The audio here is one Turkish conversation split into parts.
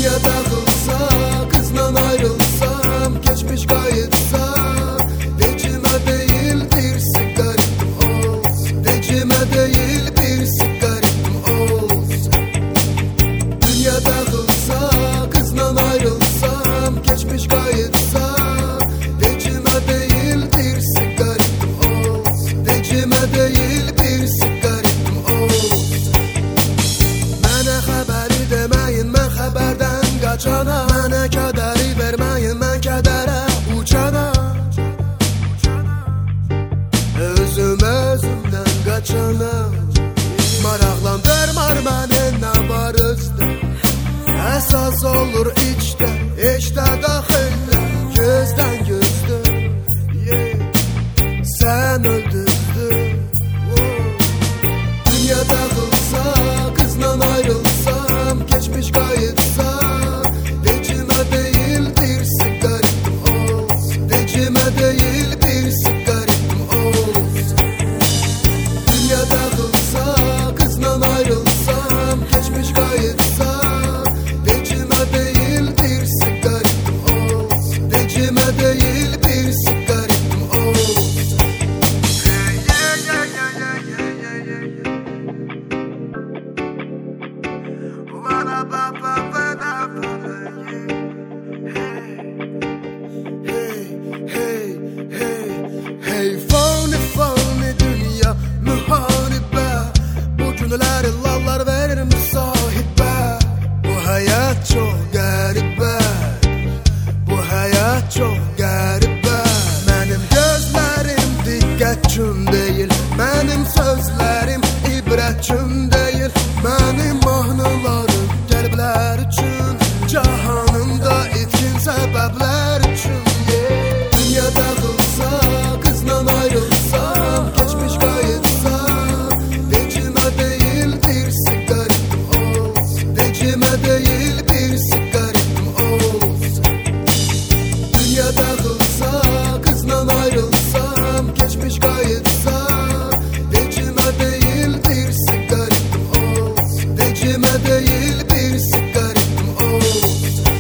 Dünya dağılsa, kızla ayrılsam, geçmiş kayıtsa, vecime değil bir sigaretim olsun, vecime değil bir sigaretim olsun. Dünya dağılsa, kızla ayrılsam, geçmiş kayıtsa, vecime değil bir sigaretim olsun, vecime değil bir sigaretim olsun. Mənə xəbəri deməyin, mən xəbərdən qaçana, mənə kədəri verməyin, mən kədərə uçana, özümdən qaçana. Maraqlandırmar məni nə var özdə, əsas olur içdə, içdə daxildə, gözdən gözdə, sən öldürdün. Dünya dağılsa, kızla ayrılsam, geçmiş kayıtsa, vecime değil bir sigaretim olsun, vecime değil bir sigaretim olsun. Dünya dağılsa, kızla ayrılsam, geçmiş kayıtsa, vecime değil bir sigaretim olsun, vecime değil bir sigaretim olsun. Hey fani fani dünya müharibe, bugünler illallar verir müsahibe. Bu hayat çok garibe, bu hayat çok garibe. Benim gözlerim dikkat üçün değil, benim sözlerim ibret üçün değil, benim mahnılarım qəlblər üçün, cahanında etkin səbəblər üçün. Dünya dağılsa, kızla ayrılsam, geçmiş kayıtsa, vecime değil bir sigaretim olsun, vecime değil bir sigaretim olsun. Dünya dağılsa, kızla ayrılsam, geçmiş kayıtsa, vecime değil bir sigaretim olsun, vecime değil bir sigaretim olsun.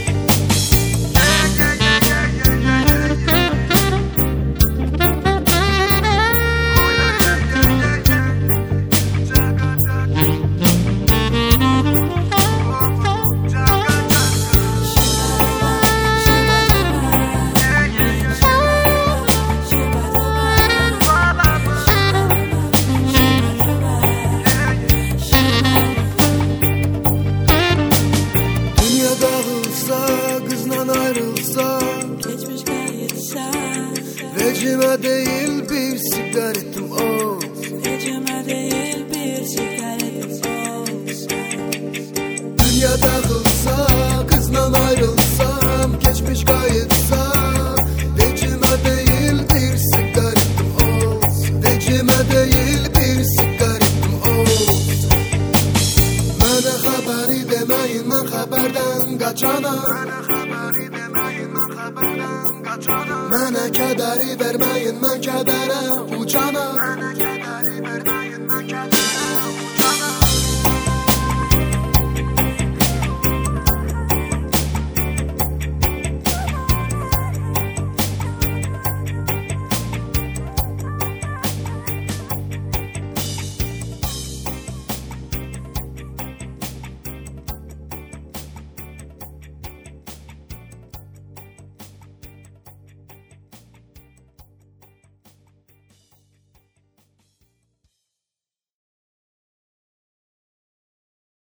Dünya dağılsa, kızla ayrılsa, Geçmiş kayıtsa, vecime değil bir sigaretim olsun, vecime değil bir sigaretim olsun. dünya dağılsa, kızla ayrılsam, geçmiş kayıtsa, vecime değil bir sigaretim olsun, vecime değil bir sigaretim olsun. Mənə xəbəri deməyin, mən xəbərdən qaçana, mənə kədəri verməyin, mən kədərə uçana.